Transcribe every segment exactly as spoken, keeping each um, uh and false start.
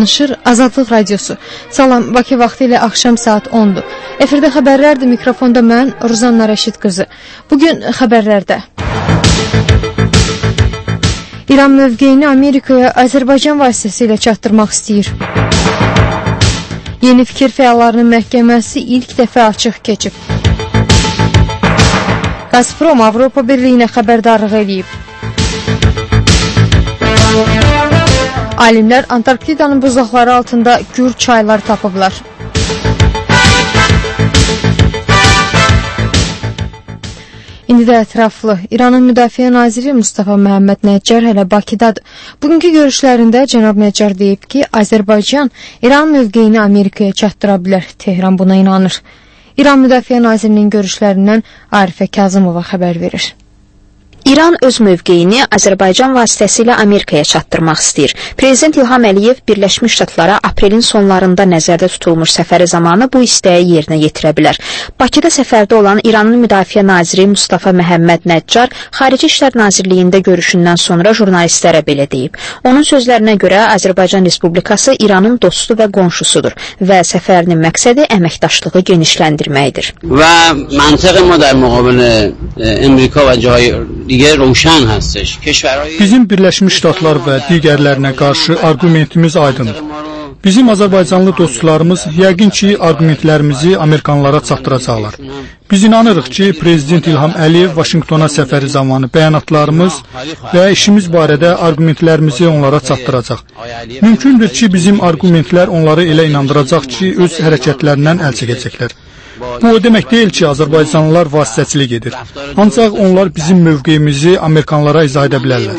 danışır Azadlıq Radiosu. Salam, Bakı vaxtı ilə axşam saat ondur. Efirdə xəbərlərdir, mikrofonda mən, Ruzanna Rəşid qızı. Bugün xəbərlərdə İran mövqeyini Amerikaya Azərbaycan vasitəsilə çatdırmaq istəyir. Yeni fikir fəallarının məhkəməsi ilk dəfə açıq keçib. Gazprom Avropa Birliyinə xəbərdarlıq edib. Alimlər Antarktidanın buzlaqları altında gür çaylar tapıblar. İndi də ətraflı. İranın Müdafiə Naziri Mustafa Məhəmməd Nəccar hələ Bakıdadır. Bugünkü görüşlərində cənab Nəccar deyib ki, Azərbaycan İran mövqeyini Amerikaya çatdıra bilər. Tehran buna inanır. İran Müdafiə Nazirinin görüşlərindən Arifə Kazımova xəbər verir. İran öz mövqeyini Azərbaycan vasitəsilə Amerikaya çatdırmaq istəyir. Prezident İlham Əliyev Birləşmiş Ştatlara aprelin sonlarında nəzərdə tutulmuş səfəri zamanı bu istəyi yerinə yetirə bilər. Bakıda səfərdə olan İranın Müdafiə Naziri Mustafa Məhəmməd Nəccar Xarici İşlər Nazirliyində görüşündən sonra jurnalistlərə belə deyib. Onun sözlərinə görə Azərbaycan Respublikası İranın dostu və qonşusudur və səfərinin məqsədi əməkdaşlığı genişləndirməkdir. Və məntiq ma dar müqabilə Amerika və cay Bizim Birləşmiş Ştatlar və digərlərinə qarşı argumentimiz aydındır. Bizim Azərbaycanlı dostlarımız yəqin ki, argumentlərimizi Amerikanlara çatdıracaqlar. Biz inanırıq ki, Prezident İlham Əliyev Vaşinqtona səfəri zamanı bəyanatlarımız və işimiz barədə argumentlərimizi onlara çatdıracaq. Mümkündür ki, bizim argumentlər onları elə inandıracaq ki, öz hərəkətlərindən əl çəkəcəklər. Bu o demək deyil ki, Azərbaycanlılar vasitəçilik edir. Ancaq onlar bizim mövqeyimizi Amerikanlara izah edə bilərlər.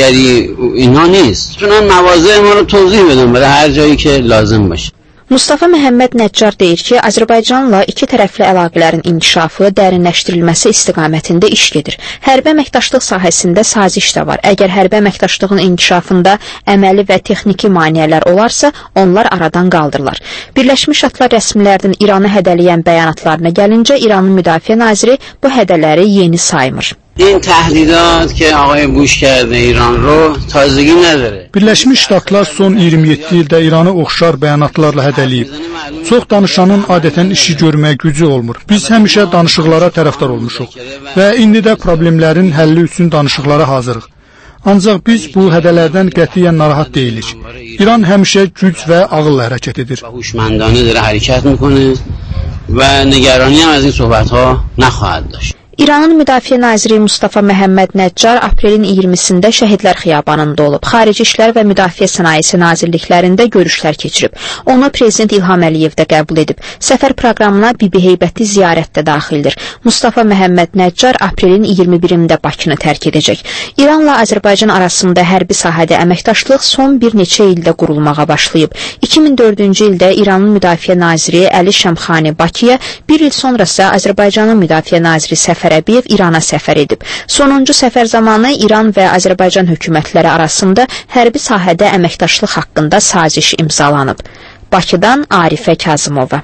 Mustafa Məhəmməd Nəccar deyir ki, Azərbaycanla iki tərəfli əlaqələrin inkişafı, dərinləşdirilməsi istiqamətində iş gedir. Hərbi əməkdaşlıq sahəsində saziş də var. Əgər hərbi əməkdaşlığın inkişafında əməli və texniki maneələr olarsa, onlar aradan qaldırılar. Birləşmiş Ştatlar rəsmilərinin İranı hədələyən bəyanatlarına gəlincə, İranın Müdafiə Naziri bu hədələri yeni saymır. این تهدیدات که آقای بوش کرده ایران رو تازگی نداره. Birləşmiş Ştatlar son iyirmi yeddi ildə İranı oxşar bəyanatlarla hədələyib. Çox danışanın adətən işi görməyə gücü olmur. Biz həmişə danışıqlara tərəfdar olmuşuq və indi də problemlərin həlli üçün danışıqlara hazırıq. Ancaq biz bu hədələrdən qətiyyən narahat deyilik. İran həmişə güc və ağılla hərəkət edir. هوشمندانه داره حرکت میکنه و نگرانی هم از این صحبت‌ها نخواهد داشت. İranın Müdafiə Naziri Mustafa Məhəmməd Nəccar aprelin iyirmisində Şəhidlər Xiyabanında olub. Xarici İşlər və Müdafiə Sənayesi Nazirliklərində görüşlər keçirib. Onu Prezident İlham Əliyev də qəbul edib. Səfər proqramına Bibi Heybətli ziyarət də daxildir. Mustafa Məhəmməd Nəccar aprelin iyirmi birində Bakını tərk edəcək. İranla Azərbaycan arasında hərbi sahədə əməkdaşlıq son bir neçə ildə qurulmağa başlayıb. iki min dördüncü ildə İranın Müdafiə Naziri Əli Şəmxani Bakıya, bir il sonra isə Azərbaycanın Müdafiə Naziri Səfər Əbiyev İrana səfər edib. Sonuncu səfər zamanı İran və Azərbaycan hökumətləri arasında hərbi sahədə əməkdaşlıq haqqında saziş imzalanıb. Bakıdan Arifə Kazımova.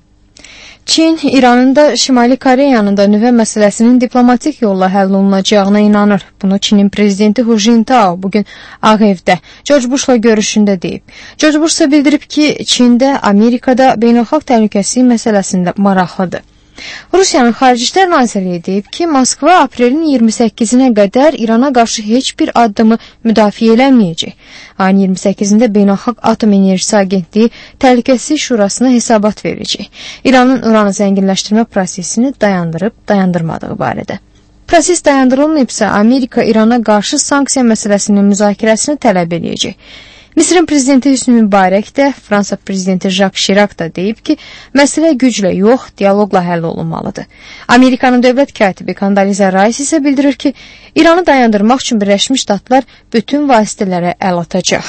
Çin, İranın da Şimali Koreyanın da nüvə məsələsinin diplomatik yolla həll olunacağına inanır. Bunu Çinin prezidenti Hu Jintao bugün Ağ Evdə George Bush'la görüşündə deyib. George Bush isə bildirib ki, Çində Amerikada beynəlxalq təhlükəsizlik məsələsində maraqlıdır. Rusiyanın Xarici İşlər Nazirliyi deyib ki, Moskva aprelin iyirmi səkkizinə qədər İrana qarşı heç bir addımı müdafiə eləməyəcək. Ayın iyirmi səkkizində Beynəlxalq Atom Enerjisi Agentliyi Təhlükəsizlik Şurasına hesabat verəcək. İranın uranı zənginləşdirmə prosesini dayandırıb, dayandırmadığı barədə. Proses dayandırılmayıbsa, Amerika İrana qarşı sanksiya məsələsinin müzakirəsini tələb edəcək. Misrin prezidenti Hüsnü Mübarək də, Fransa prezidenti Jacques Chirac da deyib ki, məsələ güclə yox, dialoqla həll olunmalıdır. Amerikanın dövlət katibi Condoleezza Rice isə bildirir ki, İranı dayandırmaq üçün Birləşmiş Ştatlar bütün vasitələrə əl atacaq.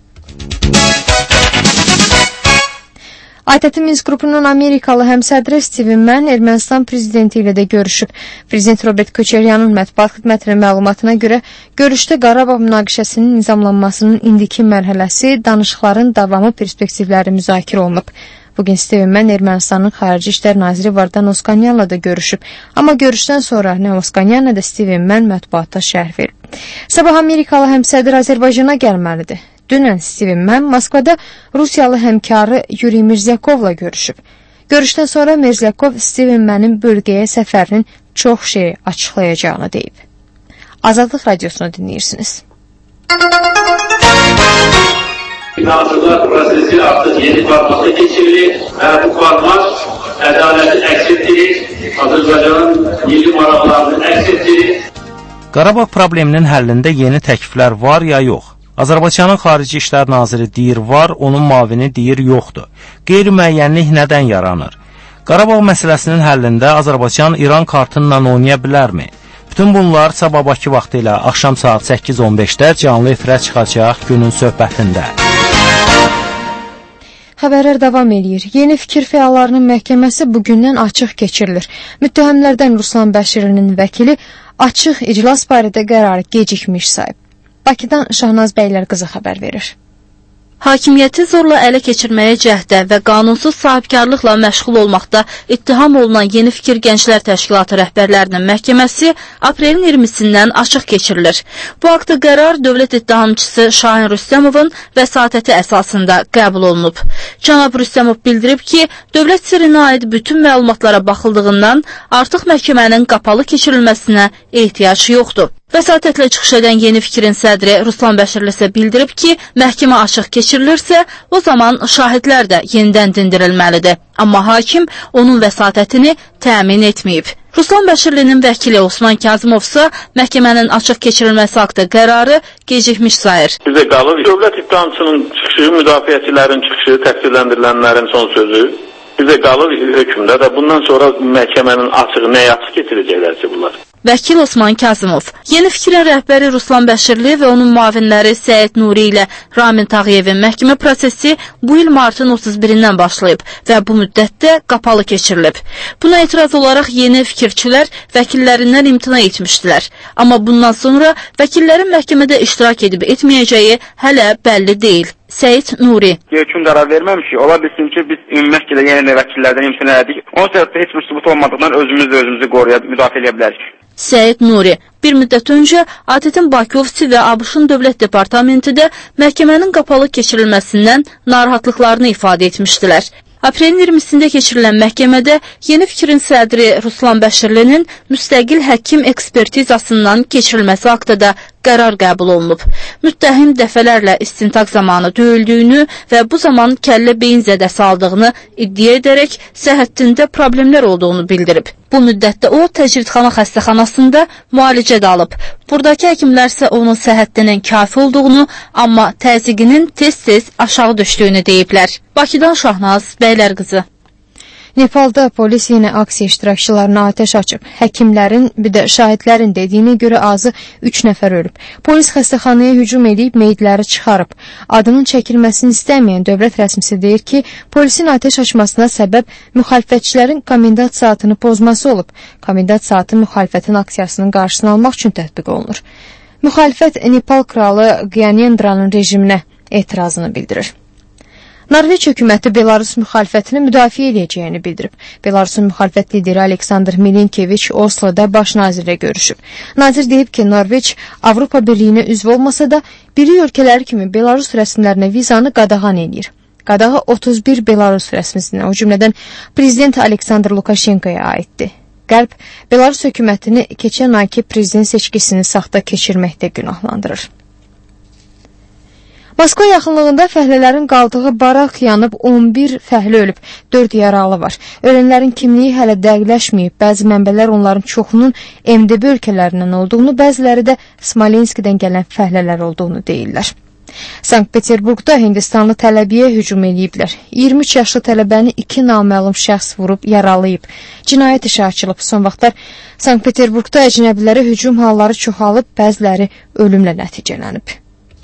A T T Minsk qrupunun Amerikalı həmsədri Steven Mann Ermənistan prezidenti ilə də görüşüb. Prezident Robert Köçəryanın mətbuat xidmətinin məlumatına görə görüşdə Qarabağ münaqişəsinin nizamlanmasının indiki mərhələsi, danışıqların davamı perspektivləri müzakirə olunub. Bugün Steven Mann Ermənistanın Xarici İşlər Naziri Vardan Oskanyanla da görüşüb. Amma görüşdən sonra nə Oskanyan, nə də Steven Mann mətbuatda şərh verib. Sabah Amerikalı həmsədr Azərbaycana gəlməlidir. Dünən Steven Mann Moskvada Rusiyalı həmkarı Yuri Mirzyakovla görüşüb. Görüşdən sonra Mirzyakov Steven Mann'in bölgəyə səfərinin çox şeyi açıqlayacağını deyib. Azadlıq Radiosunu dinləyirsiniz. Nazırlar prosesi artık yeni formata geçirilir. Bu format ədaleti əks etdirir, Azərbaycanın milli maraqlarını əks etdirir. Qarabağ probleminin həllində yeni təkliflər var ya yox? Azərbaycanın Xarici İşlər Naziri deyir var, onun mavini deyir yoxdur. Qeyri-müəyyənlik nədən yaranır? Qarabağ məsələsinin həllində Azərbaycan İran kartınla oynaya bilərmi? Bütün bunlar sabah Bakı vaxtı ilə axşam saat səkkiz on beşdə canlı efirə çıxacaq günün söhbətində. Xəbərlər davam edir. Yeni fikir fəallarının məhkəməsi bugündən açıq keçirilir. Müttəhimlərdən Ruslan Bəşirlinin vəkili açıq iclas barədə qərarı gecikmiş sayıb. Bakıdan Şahnaz Bəylərqızı xəbər verir. Hakimiyyəti zorla ələ keçirməyə cəhdə və qanunsuz sahibkarlıqla məşğul olmaqda ittiham olunan Yeni Fikir Gənclər Təşkilatı rəhbərlərinin məhkəməsi aprelin iyirmisindən açıq keçirilir. Bu haqda qərar dövlət ittihamçısı Şahin Rüstəmovun vəsatəti əsasında qəbul olunub. Cənab Rüstəmov bildirib ki, dövlət sirrinə aid bütün məlumatlara baxıldığından artıq məhkəmənin qapalı keçirilməsinə ehtiyac yoxdur. Vəsatətlə çıxış edən Yeni Fikrin sədri Ruslan Bəşirli isə bildirib ki, məhkəmə açıq keçirilirsə, o zaman şahidlər də yenidən dindirilməlidir. Amma hakim onun vəsatətini təmin etməyib. Ruslan Bəşirlinin vəkili Osman Kazımov isə məhkəmənin açıq keçirilməsi haqda qərarı gecikmiş sayır. Bizə qalır, dövlət ittihamçının çıxışı, müdafiəçilərin çıxışı, təqsirləndirilənlərin son sözü bizə qalır hökmdə də bundan sonra məhkəmənin açığı nəyə açıq keçirəcəklərsə bunlar. Vəkil Osman Kazımov, Yeni Fikrin rəhbəri Ruslan Bəşirli və onun müavinləri Səid Nuri ilə Ramin Tağıyevin məhkəmə prosesi bu il martın otuz birindən başlayıb və bu müddətdə qapalı keçirilib. Buna etiraz olaraq Yeni Fikirçilər vəkillərindən imtina etmişdilər. Amma bundan sonra vəkillərin məhkəmədə iştirak edib etməyəcəyi hələ bəlli deyil. Səid Nuri. Hökm qərar verməmişik. Ola bilsin ki, biz ümumi məhkəmədə yenə vəkillərdən imtina etdik. Onun səbəbdə heç bir sübut olmadığından özümüz də özümüzü qoruya, müdafiə edə bilərik. Səid Nuri. Bir müddət öncə A T T-in Bakı ofisi və ABŞ-ın Dövlət Departamenti də məhkəmənin qapalı keçirilməsindən narahatlıqlarını ifadə etmişdilər. Aprelin iyirmisində keçirilən məhkəmədə Yeni Fikrin sədri Ruslan Bəşirlinin müstəqil həkim ekspertizasından keçirilməsi haqda da qərar qəbul olunub. Müttəhim dəfələrlə istintaq zamanı döyüldüyünü və bu zaman kəllə beyin zədəsi aldığını iddia edərək səhhətində problemlər olduğunu bildirib. Bu müddətdə o, təcridxana xəstəxanasında müalicə də alıb. Buradakı həkimlər isə onun səhhətinin kafi olduğunu, amma təzyiqinin tez-tez aşağı düşdüyünü deyiblər. Bakıdan Şahnaz Bəylərqızı. Nepalda polis yenə aksiya iştirakçılarına atəş açıb. Həkimlərin, bir də şahidlərin dediyinə görə azı üç nəfər ölüb. Polis xəstəxanaya hücum edib meyidləri çıxarıb. Adının çəkilməsini istəməyən dövlət rəsmisi deyir ki, polisin atəş açmasına səbəb müxalifətçilərin komendant saatını pozması olub. Komendant saatı müxalifətin aksiyasının qarşısını almaq üçün tətbiq olunur. Müxalifət Nepal kralı Gyanendranın rejiminə etirazını bildirir. Norveç hökuməti Belarus müxalifətini müdafiə edəcəyini bildirib. Belarusun müxalifət lideri Aleksandr Milinkeviç Osloda baş nazirlə görüşüb. Nazir deyib ki, Norveç Avropa Birliyinə üzv olmasa da, birlik ölkələri kimi Belarus rəsmilərinə vizanı qadağan edir. Qadağı otuz bir Belarus rəsmisinə, o cümlədən Prezident Aleksandr Lukashenkoya aiddir. Qərb, Belarus hökumətini keçən ayki prezident seçkisini saxta keçirməkdə günahlandırır. Moskva yaxınlığında fəhlələrin qaldığı baraq yanıb on bir fəhlə ölüb, dörd yaralı var. Ölənlərin kimliyi hələ dəqiqləşməyib. Bəzi mənbələr onların çoxunun M D B ölkələrindən olduğunu, bəziləri də Smolenskdən gələn fəhlələr olduğunu deyirlər. Sankt-Peterburqda Hindistanlı tələbəyə hücum ediblər. iyirmi üç yaşlı tələbəni iki naməlum şəxs vurub, yaralayıb. Cinayət işi açılıb. Son vaxtlar Sankt-Peterburqda əcnəbilərə hücum halları çoxalıb, bəziləri ölümlə nəticələnib.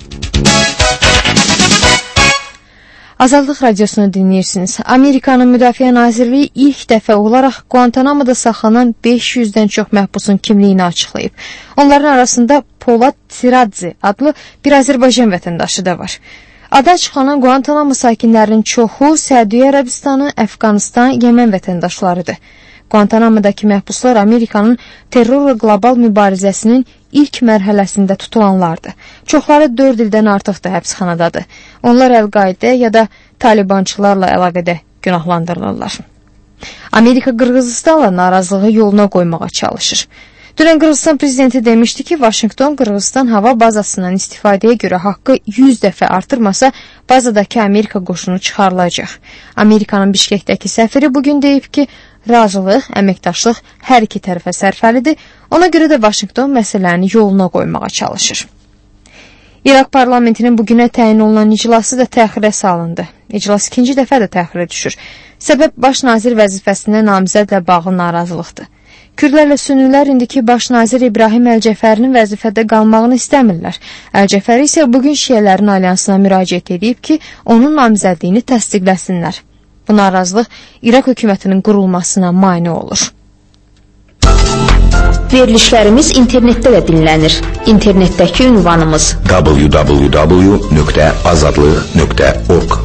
Azadlıq Radiosunu dinləyirsiniz. Amerikanın Müdafiə Nazirliyi ilk dəfə olaraq Guantanamoda saxlanan beş yüzdən çox məhbusun kimliyini açıqlayıb. Onların arasında Polad Tiradze adlı bir Azərbaycan vətəndaşı da var. Adı açıqlanan Guantanamo sakinlərinin çoxu Səudiyyə Ərəbistanı, Əfqanistan, Yemen vətəndaşlarıdır. Guantanamo'dakı məhbuslar Amerikanın terrorla qlobal mübarizəsinin ilk mərhələsində tutulanlardır. Çoxları dörd ildən artıqdır həbsxanadadır. Onlar Əl-Qaidə ya da Talibançılarla əlaqədə günahlandırılırlar. Amerika Qırğızıstanla narazılığı yoluna qoymağa çalışır. Dünən Qırğızstan prezidenti demişdi ki, Vaşinqton Qırğızstan hava bazasından istifadəyə görə haqqı yüz dəfə artırmasa, bazadakı Amerika qoşunu çıxarılacaq. Amerikanın Bişkekdəki səfiri bugün deyib ki, razılıq, əməkdaşlıq hər iki tərəfə sərfəlidir, ona görə də Vaşinqton məsələni yoluna qoymağa çalışır. İraq parlamentinin bugünə təyin olunan iclası da təxirə salındı. İclas ikinci dəfə də təxirə düşür. Səbəb baş nazir vəzifəsinə namizədlə bağlı narazılıqdır. Kürdlərlə sünnilər indiki baş nazir İbrahim Əl-Cəfərinin vəzifədə qalmağını istəmirlər. Əl-Cəfəri isə bugün şiələrin alyansına müraciət edib ki, onun namizədliyini təsdiqləsinlər. Bu narazılıq İraq hökumətinin qurulmasına mane olur. Verilişlərimiz internetdə də dinlənir. İnternetdəki ünvanımız w w w nöqtə azadlıq nöqtə org.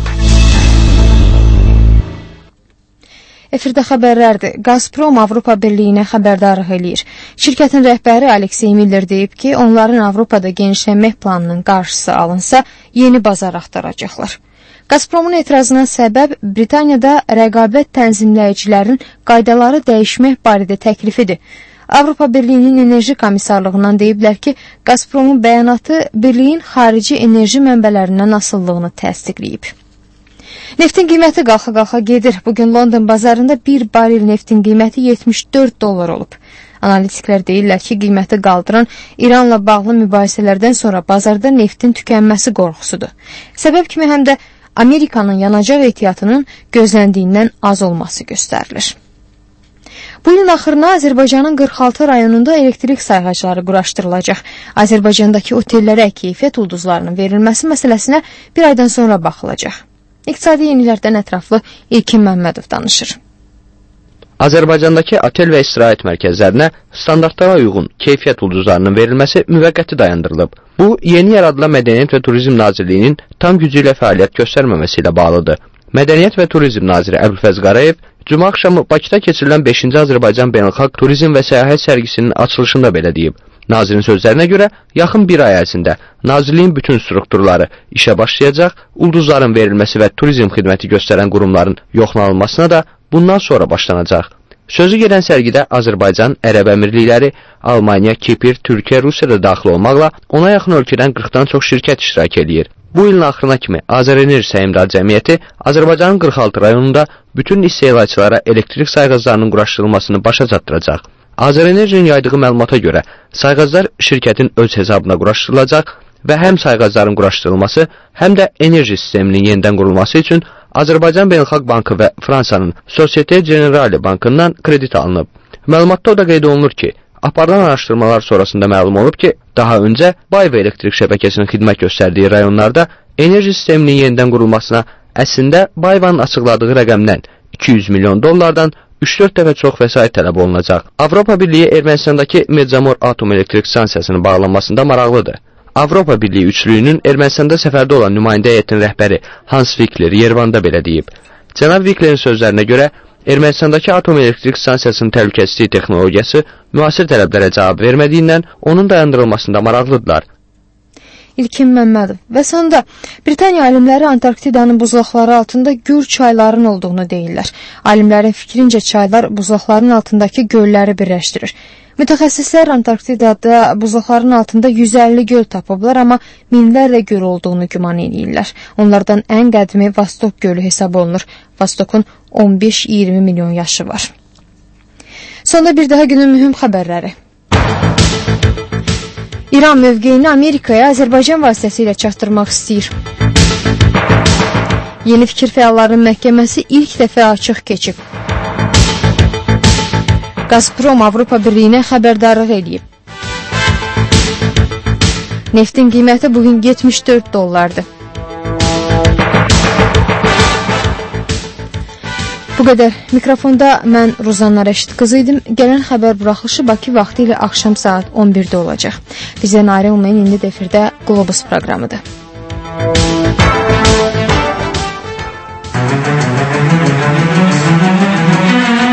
Efirdə xəbərlərdir. Gazprom Avropa Birliyinə xəbərdarlıq eləyir. Şirkətin rəhbəri Aleksey Miller deyib ki, onların Avropada genişlənmək planının qarşısı alınsa, yeni bazar axtaracaqlar. Gazpromun etirazına səbəb Britaniyada rəqabət tənzimləyicilərin qaydaları dəyişmək barədə təklifidir. Avropa Birliyinin Enerji Komissarlığından deyiblər ki, Gazpromun bəyanatı Birliyin xarici enerji mənbələrindən asıllığını təsdiqləyib. Neftin qiyməti qalxa-qalxa gedir. Bugün London bazarında bir baril neftin qiyməti yetmiş dörd dollar olub. Analitiklər deyirlər ki, qiyməti qaldıran İranla bağlı mübahisələrdən sonra bazarda neftin tükənməsi qorxusudur. Səbəb kimi həm də Amerikanın yanacaq ehtiyatının gözləndiyindən az olması göstərilir. Bu ilin axırına Azərbaycanın qırx altı rayonunda elektrik sayğacları quraşdırılacaq. Azərbaycandakı otellərə keyfiyyət ulduzlarının verilməsi məsələsinə bir aydan sonra baxılacaq. İqtisadi yenilərdən ətraflı İlkin Məmmədov danışır. Azərbaycandakı otel və istirahət mərkəzlərinə standartlara uyğun keyfiyyət ulduzlarının verilməsi müvəqqəti dayandırılıb. Bu, yeni yaradılan Mədəniyyət və Turizm Nazirliyinin tam gücü ilə fəaliyyət göstərməməsi ilə bağlıdır. Mədəniyyət və Turizm Naziri Əbülfəz Qarayev Cuma axşamı Bakıda keçirilən beşinci Azərbaycan Beynəlxalq Turizm və Səyahət sərgisinin açılışında belə deyib. Nazirin sözlərinə görə, yaxın bir ay ərzində Nazirliyin bütün strukturları işə başlayacaq, ulduzların verilməsi və turizm xidməti göstərən qurumların yoxlanılmasına da bundan sonra başlanacaq. Sözü gedən sərgidə Azərbaycan, Ərəb Əmirlikləri, Almaniya, Kipr, Türkiyə, Rusiya da daxil olmaqla ona yaxın ölkədən qırxdan çox şirkət iştirak edir. Bu ilin axırına kimi Azərenerji Səhmdar Cəmiyyəti Azərbaycanın qırx altı rayonunda bütün istehlakçılara elektrik sayğaclarının quraşdırılmasını başa çatdıracaq. Azərenerjinin yaydığı məlumata görə sayğaclar şirkətin öz hesabına quraşdırılacaq və həm sayğacların quraşdırılması, həm də enerji sisteminin yenidən qurulması üçün Azərbaycan Beynəlxalq Bankı və Fransanın Societe Generale Bankından kredit alınıb. Məlumatda o da qeyd olunur ki, aparılan araşdırmalar sonrasında məlum olub ki, daha öncə Bayva elektrik şəbəkəsinin xidmət göstərdiyi rayonlarda enerji sisteminin yenidən qurulmasına əslində Bayvanın açıqladığı rəqəmdən iki yüz milyon dollardan üç dörd dəfə çox vəsait tələb olunacaq. Avropa Birliyi Ermənistandakı Medzamor Atom Elektrik Stansiyasının bağlanmasında maraqlıdır. Avropa Birliyi üçlüyünün Ermənistanda səfərdə olan nümayəndə heyətinin rəhbəri Hans Wickler Yerevanda belə deyib. Cənab Wicklerin sözlərinə görə, Ermənistandakı atom elektrik stansiyasının təhlükəsizlik texnologiyası müasir tələblərə cavab vermədiyindən onun dayandırılmasında maraqlıdırlar. İlkin Məmmədov. Və sonda Britaniya alimləri Antarktidanın buzlaqları altında gür çayların olduğunu deyirlər. Alimlərin fikrincə çaylar buzlaqların altındakı gölləri birləşdirir. Mütəxəssislər Antarktidada buzlaqların altında yüz əlli göl tapıblar, amma minlərlə göl olduğunu güman edirlər. Onlardan ən qədimi Vostok gölü hesab olunur. Vostokun on beş iyirmi milyon yaşı var. Sonda bir daha günün mühüm xəbərləri. İran mövqeyini Amerikaya Azərbaycan vasitəsilə çatdırmaq istəyir. Yeni fikir fəallarının məhkəməsi ilk dəfə açıq keçib. Gazprom Avropa Birliyinə xəbərdarlıq edib. Neftin qiyməti bugün yetmiş dörd dollardır. Bu qədər. Mikrofonda mən Ruzanna Rəşid qızı idim. Gələn xəbər buraxılışı Bakı vaxtı ilə axşam saat on birdə olacaq. Bizdən ayrı olmayın, indi də efirdə Qlobus proqramıdır.